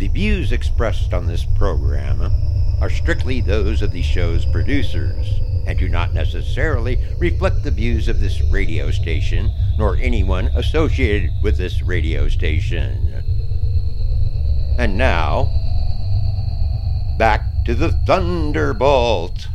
The views expressed on this program are strictly those of the show's producers and do not necessarily reflect the views of this radio station nor anyone associated with this radio station. And now, back to the Thunderbolt.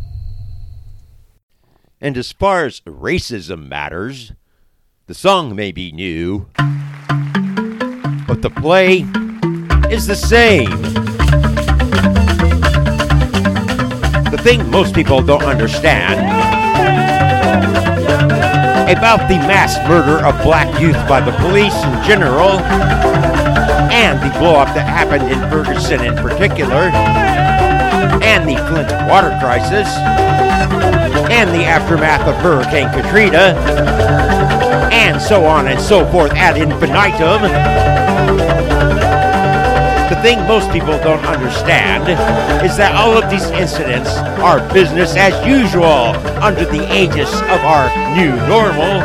And as far as racism matters, the song may be new, but the play is the same. The thing most people don't understand about the mass murder of black youth by the police in general, and the blow-up that happened in Ferguson in particular, and the Flint water crisis, and the aftermath of Hurricane Katrina, and so on and so forth ad infinitum. The thing most people don't understand is that all of these incidents are business as usual under the aegis of our new normal.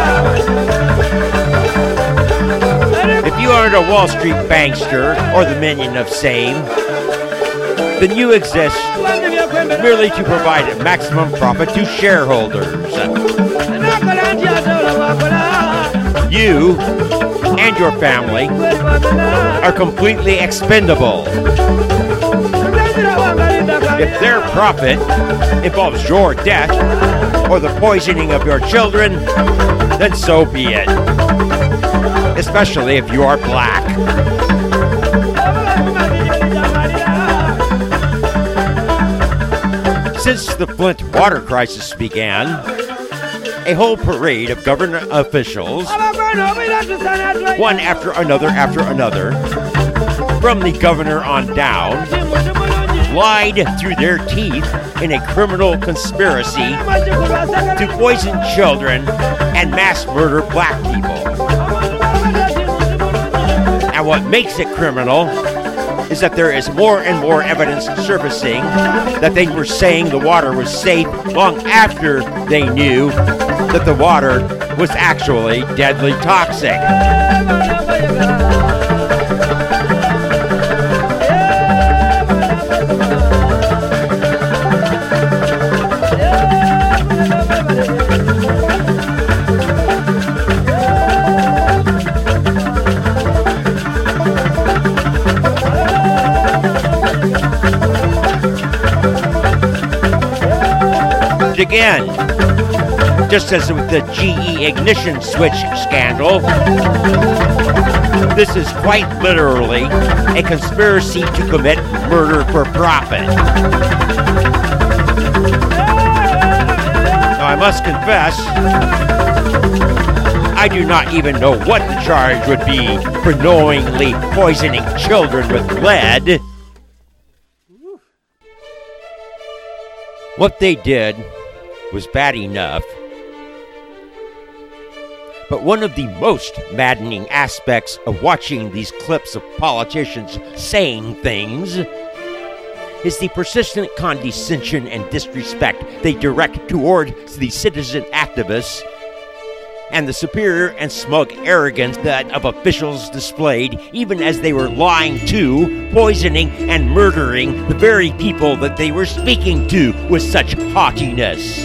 If you aren't a Wall Street bankster or the minion of same, then you exist merely to provide maximum profit to shareholders. You and your family are completely expendable. If their profit involves your death or the poisoning of your children, then so be it. Especially if you are black. Since the Flint water crisis began, a whole parade of government officials, one after another, from the governor on down, lied through their teeth in a criminal conspiracy to poison children and mass murder black people. And what makes it criminal is that there is more and more evidence surfacing that they were saying the water was safe long after they knew that the water was actually deadly toxic. Again, just as with the GE ignition switch scandal, this is quite literally a conspiracy to commit murder for profit. Now, I must confess, I do not even know what the charge would be for knowingly poisoning children with lead. What they did was bad enough, but one of the most maddening aspects of watching these clips of politicians saying things is the persistent condescension and disrespect they direct towards the citizen activists and the superior and smug arrogance that of officials displayed even as they were lying to, poisoning, and murdering the very people that they were speaking to with such haughtiness.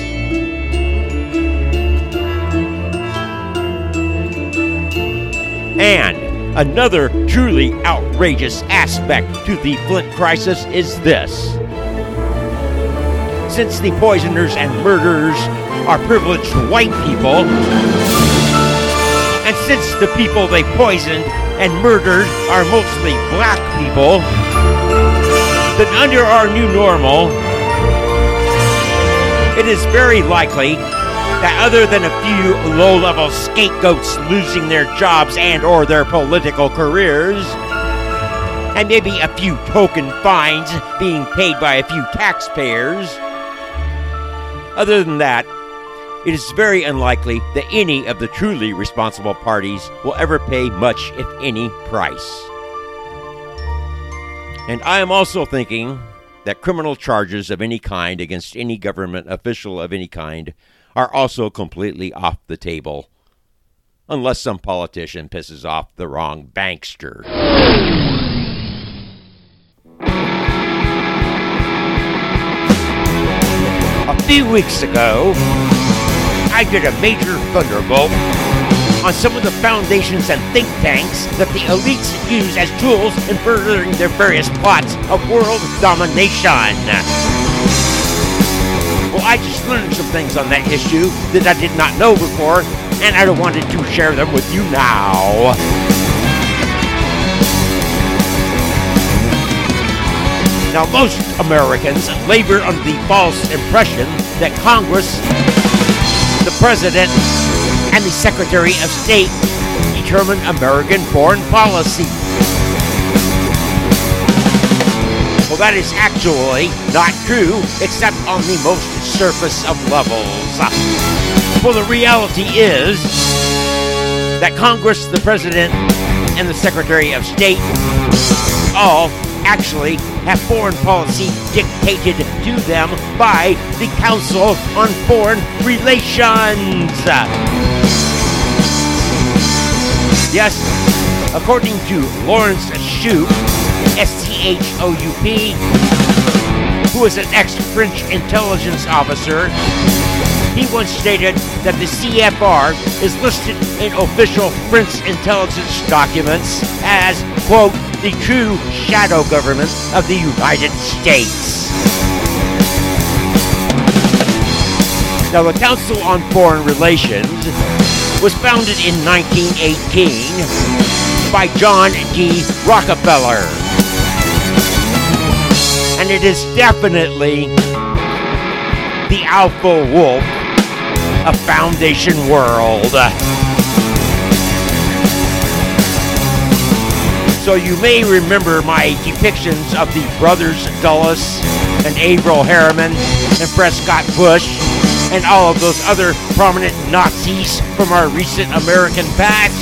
And another truly outrageous aspect to the Flint crisis is this. Since the poisoners and murderers are privileged white people, and since the people they poisoned and murdered are mostly black people, then under our new normal, it is very likely that other than a few low-level scapegoats losing their jobs and or their political careers, and maybe a few token fines being paid by a few taxpayers, other than that, it is very unlikely that any of the truly responsible parties will ever pay much, if any, price. And I am also thinking that criminal charges of any kind against any government official of any kind are also completely off the table, unless some politician pisses off the wrong bankster. A few weeks ago, I did a major thunderbolt on some of the foundations and think tanks that the elites use as tools in furthering their various plots of world domination. Well, I just learned some things on that issue that I did not know before, and I wanted to share them with you now. Now, most Americans labor under the false impression that Congress, the President, and the Secretary of State determine American foreign policy. Well, that is actually not true, except on the most surface of levels. Well, the reality is that Congress, the President, and the Secretary of State all actually have foreign policy dictated to them by the Council on Foreign Relations. Yes, according to Lawrence Shoup, S-C-H-O-U-P, who is an ex-French intelligence officer, he once stated that the CFR is listed in official French intelligence documents as, quote, the true shadow government of the United States. Now, the Council on Foreign Relations was founded in 1918 by John D. Rockefeller. And it is definitely the alpha wolf of Foundation World. So you may remember my depictions of the brothers Dulles and Averell Harriman and Prescott Bush and all of those other prominent Nazis from our recent American past.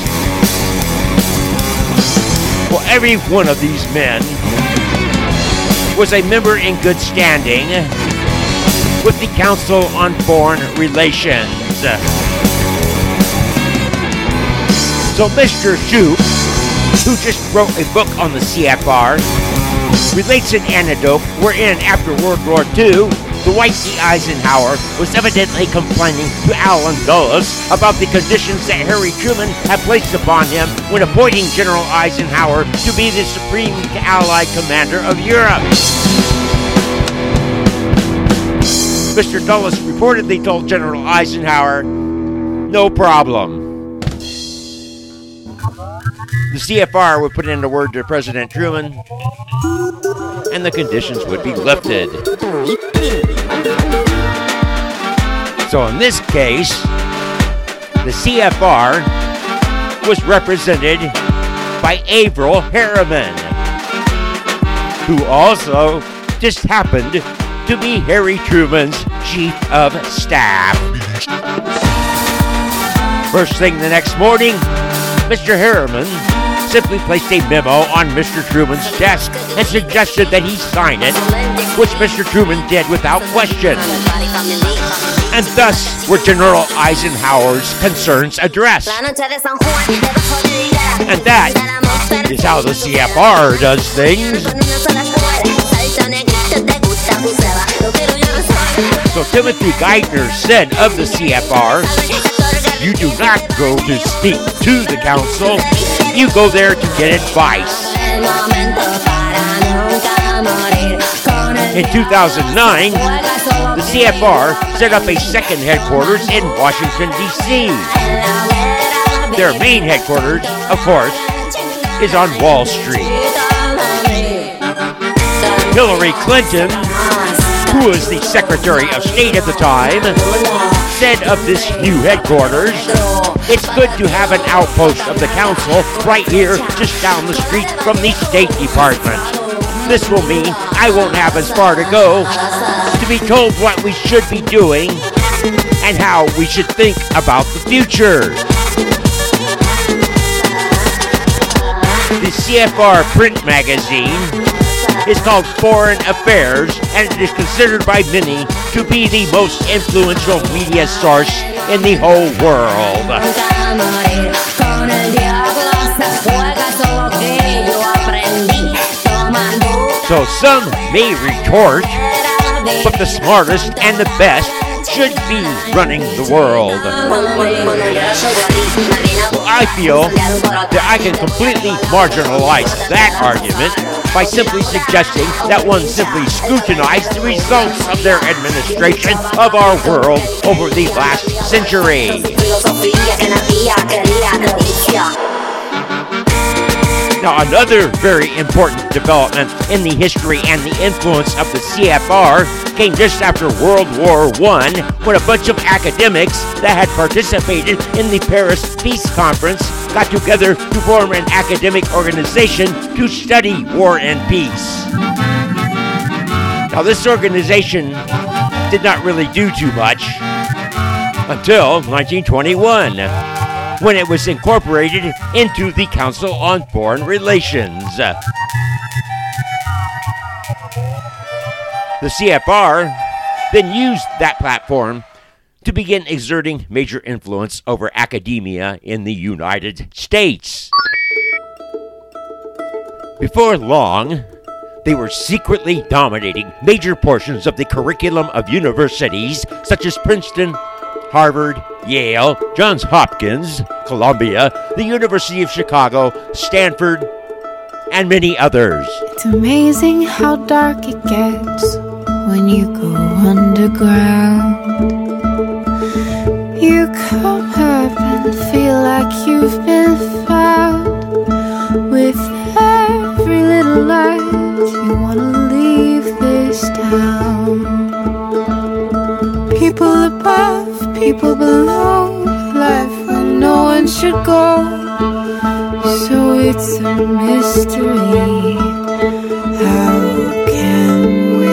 Well, every one of these men was a member in good standing with the Council on Foreign Relations. So Mr. Shoup, who just wrote a book on the CFR, relates an anecdote wherein after World War II, Dwight D. Eisenhower was evidently complaining to Allen Dulles about the conditions that Harry Truman had placed upon him when appointing General Eisenhower to be the Supreme Allied Commander of Europe. Mr. Dulles reportedly told General Eisenhower, "No problem." The CFR would put in a word to President Truman, and the conditions would be lifted. So in this case, the CFR was represented by Averell Harriman, who also just happened to be Harry Truman's chief of staff. First thing the next morning, Mr. Harriman simply placed a memo on Mr. Truman's desk and suggested that he sign it, which Mr. Truman did without question. And thus were General Eisenhower's concerns addressed. And that is how the CFR does things. So Timothy Geithner said of the CFR, "You do not go to speak to the council, you go there to get advice." In 2009, the CFR set up a second headquarters in Washington, D.C. Their main headquarters, of course, is on Wall Street. Hillary Clinton, who was the Secretary of State at the time, said of this new headquarters, "It's good to have an outpost of the council right here just down the street from the State Department. This will mean I won't have as far to go to be told what we should be doing and how we should think about the future." The CFR print magazine is called Foreign Affairs, and it is considered by many to be the most influential media source in the whole world. So some may retort, but the smartest and the best should be running the world. Well, I feel that I can completely marginalize that argument by simply suggesting that one simply scrutinize the results of their administration of our world over the last century. Now, another very important development in the history and the influence of the CFR came just after World War I, when a bunch of academics that had participated in the Paris Peace Conference got together to form an academic organization to study war and peace. Now, this organization did not really do too much until 1921. When it was incorporated into the Council on Foreign Relations. The CFR then used that platform to begin exerting major influence over academia in the United States. Before long, they were secretly dominating major portions of the curriculum of universities such as Princeton, Harvard, Yale, Johns Hopkins, Columbia, the University of Chicago, Stanford, and many others. It's amazing how dark it gets when you go underground. You come up and feel like you've been found. With every little light, you wanna leave this town. People above, people below, life where no one should go. So it's a mystery. How can we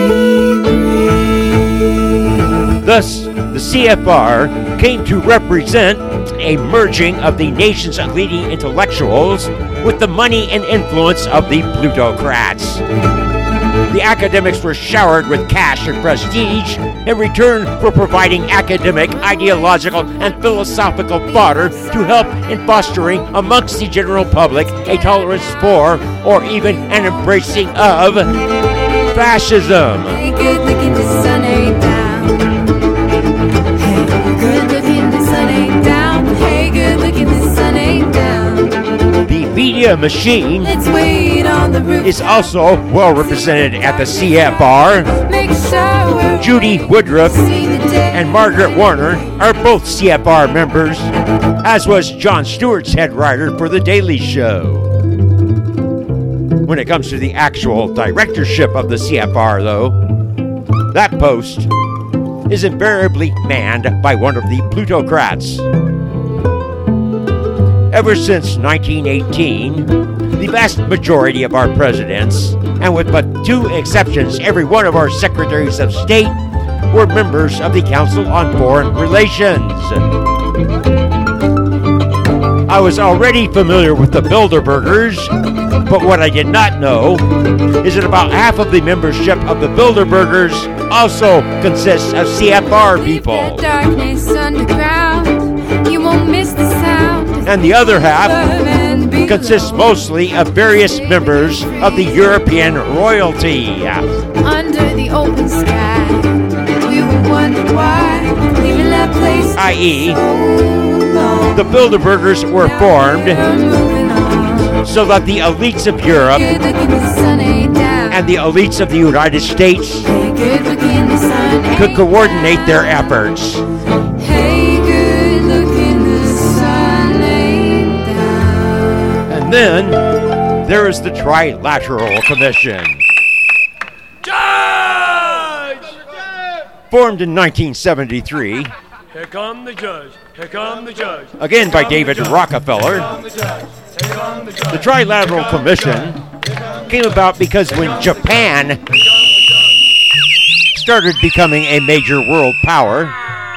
breathe? Thus, the CFR came to represent a merging of the nation's leading intellectuals with the money and influence of the plutocrats. The academics were showered with cash and prestige in return for providing academic, ideological, and philosophical fodder to help in fostering amongst the general public a tolerance for, or even an embracing of, fascism. Hey, good looking, the sun ain't down. Hey, good looking, the sun ain't down. Hey, good looking, the sun ain't down. The media machine Let's wait on the roof. is also well represented at the CFR. Make sure we're Judy Woodruff see the day. and Margaret Warner are both CFR members, as was Jon Stewart's head writer for The Daily Show. When it comes to the actual directorship of the CFR, though, that post is invariably manned by one of the plutocrats. Ever since 1918, the vast majority of our presidents, and with but two exceptions, every one of our secretaries of state, were members of the Council on Foreign Relations. I was already familiar with the Bilderbergers, but what I did not know is that about half of the membership of the Bilderbergers also consists of CFR people. Darkness underground, you won't miss the sound. And the other half consists mostly of various members of the European royalty. Under the open sky, we would wonder why, leaving that place i.e., so long. the Bilderbergers were formed We're moving on. so that the elites of Europe Good looking, the sun ain't down. and the elites of the United States Hey, good looking, the sun could ain't coordinate their efforts. Hey, good looking, the sun ain't down. And then there is the Trilateral Commission. Formed in 1973, Here come the judge. Here come the judge. again by David Rockefeller, the Trilateral Commission came about because when Japan started becoming a major world power,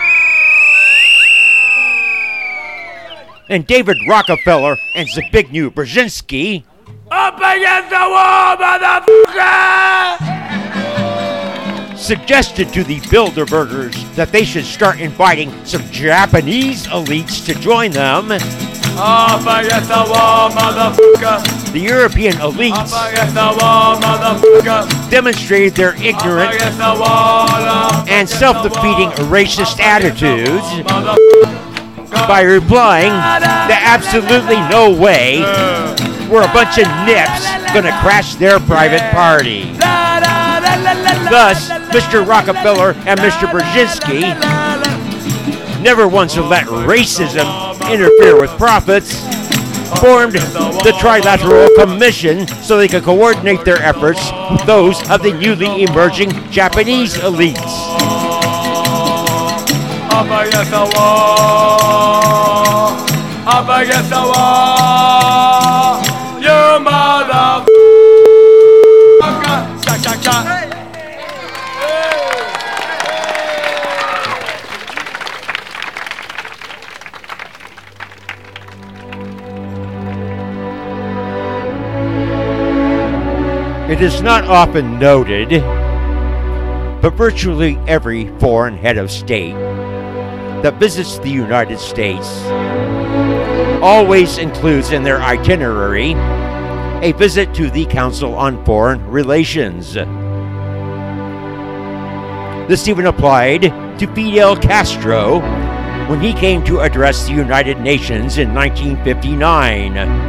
and David Rockefeller and Zbigniew Brzezinski Up against the wall, motherfucker! suggested to the Bilderbergers that they should start inviting some Japanese elites to join them, Up against the wall, motherfucker. The European elites Up against the wall, motherfucker. demonstrated their Up ignorant against the wall, and self-defeating racist attitudes motherfucker. by replying that absolutely no way were a bunch of nips gonna crash their private party. Thus, Mr. Rockefeller and Mr. Brzezinski never once let racism interfere with profits, formed the Trilateral Commission so they could coordinate their efforts with those of the newly emerging Japanese elites. Up against the wall. Up against the wall. You motherfucker. Shot, shot, shot. It is not often noted, but virtually every foreign head of state that visits the United States always includes in their itinerary a visit to the Council on Foreign Relations. This even applied to Fidel Castro when he came to address the United Nations in 1959.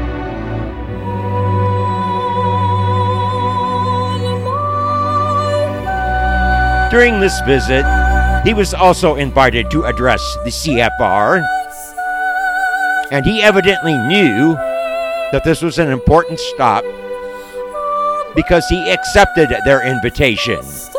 During this visit, he was also invited to address the CFR, and he evidently knew that this was an important stop because he accepted their invitation.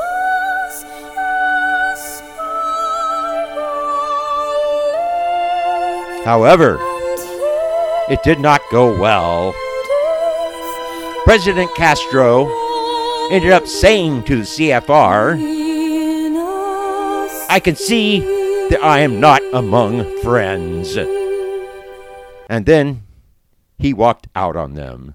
However, it did not go well. President Castro ended up saying to the CFR, "I can see that I am not among friends." And then he walked out on them.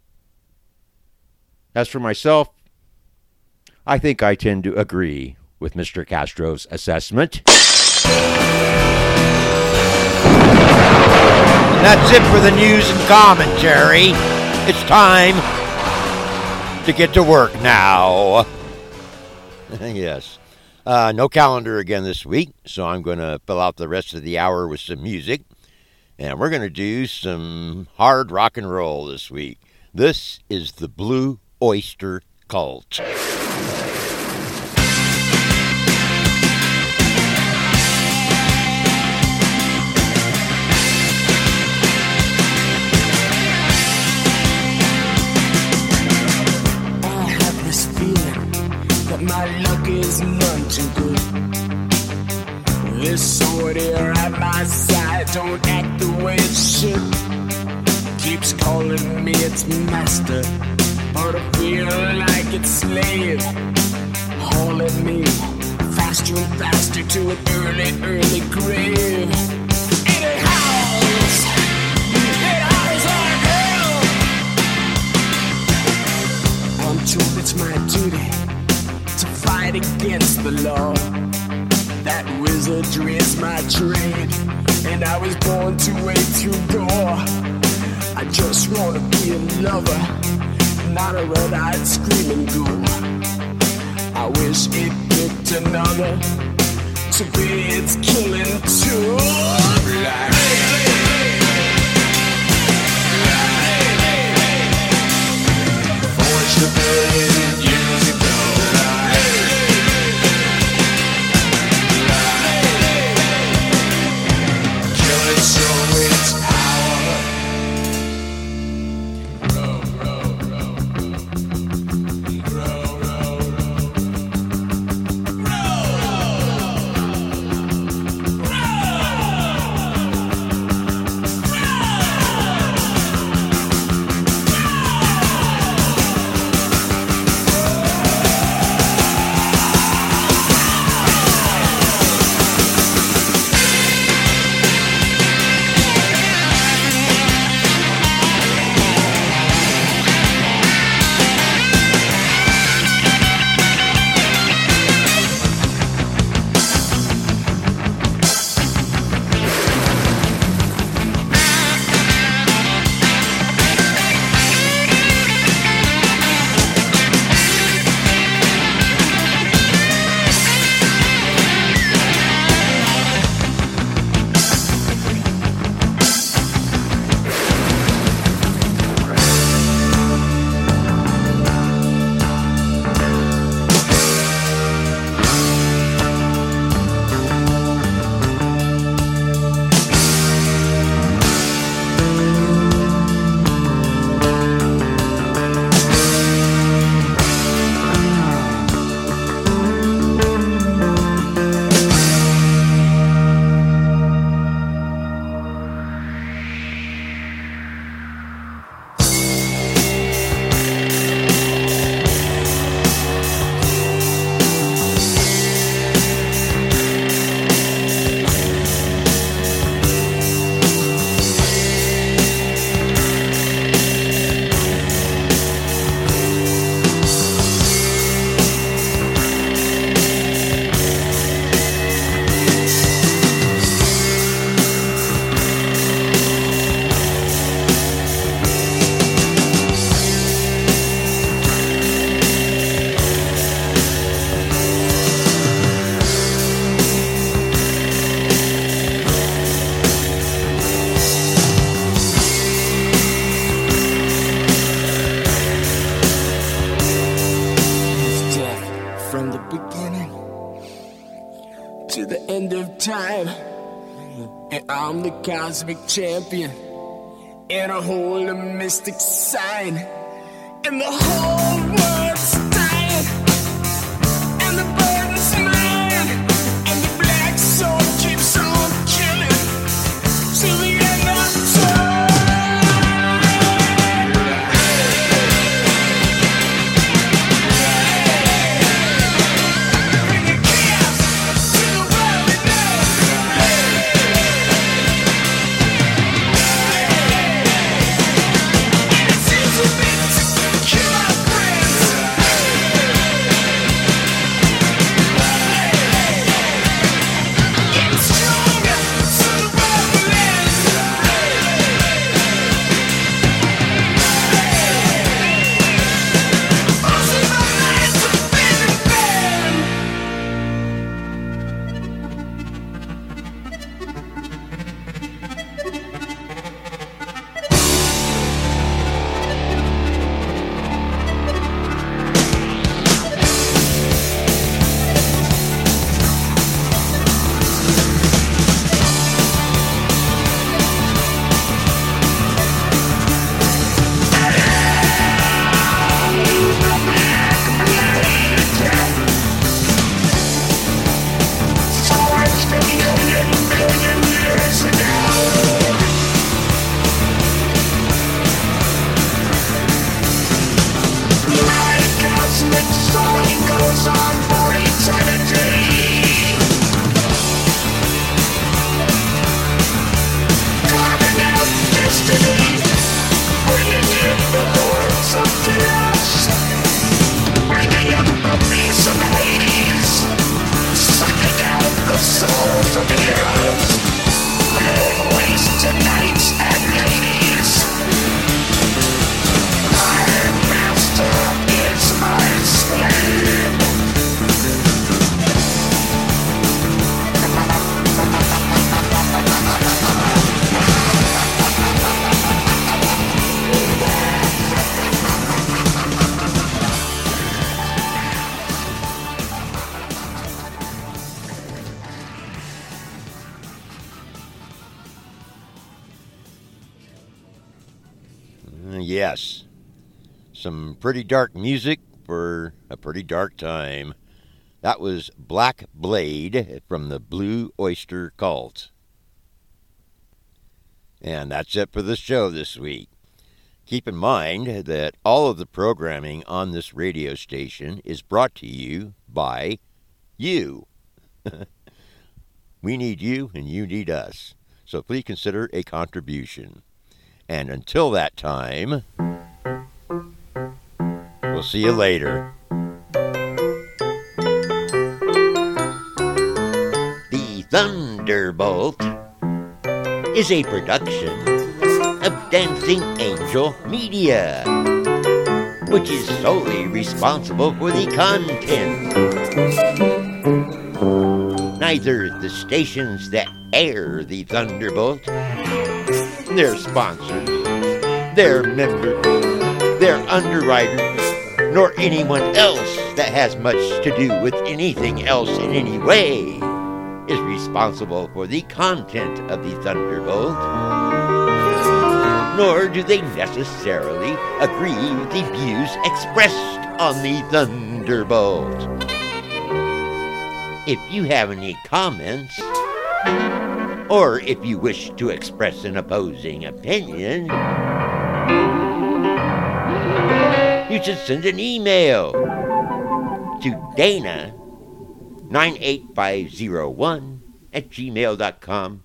As for myself, I think I tend to agree with Mr. Castro's assessment. That's it for the news and commentary. It's time to get to work now. Yes. No calendar again this week, so I'm going to fill out the rest of the hour with some music. And we're going to do some hard rock and roll this week. This is the Blue Oyster Cult. My luck is none too good. This sword here at my side don't act the way it should. Keeps calling me its master, but I feel like its slave, hauling me faster and faster to an early, early grave. And it howls like hell. I'm told it's my duty to fight against the law. That wizardry is my trade, and I was born to wait through gore. I just wanna be a lover, not a red-eyed screaming ghoul. I wish it picked another to be its killing tool. Forged a billion years ago. time, and I'm the cosmic champion, and I hold a mystic sign, and the whole world's dying, and the burden's mine, and the black soul keeps on killing till the end of time. Yes, some pretty dark music for a pretty dark time. That was Black Blade from the Blue Oyster Cult. And that's it for the show this week. Keep in mind that all of the programming on this radio station is brought to you by you. We need you and you need us. So please consider a contribution. And until that time, we'll see you later. The Thunderbolt is a production of Dancing Angel Media, which is solely responsible for the content. Neither the stations that air the Thunderbolt, their sponsors, their members, their underwriters, nor anyone else that has much to do with anything else in any way is responsible for the content of the Thunderbolt, nor do they necessarily agree with the views expressed on the Thunderbolt. If you have any comments, or if you wish to express an opposing opinion, you should send an email to Dana98501@gmail.com,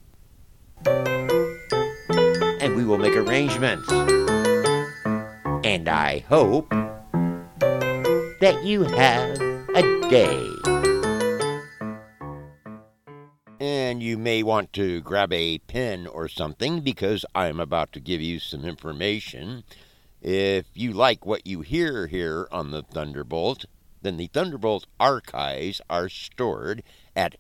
and we will make arrangements. And I hope that you have a day. And you may want to grab a pen or something, because I'm about to give you some information. If you like what you hear here on the Thunderbolt, then the Thunderbolt archives are stored at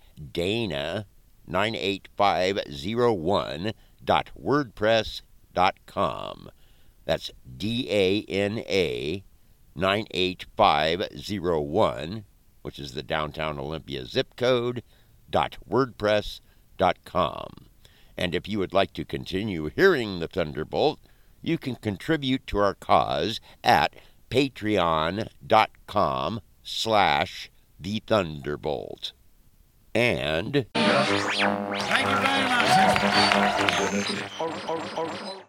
dana98501.wordpress.com. That's DANA 98501, which is the downtown Olympia zip code, .wordpress.com. thunderbolt.com. And if you would like to continue hearing the Thunderbolt, you can contribute to our cause at patreon.com/thethunderbolt. And Thank you very much.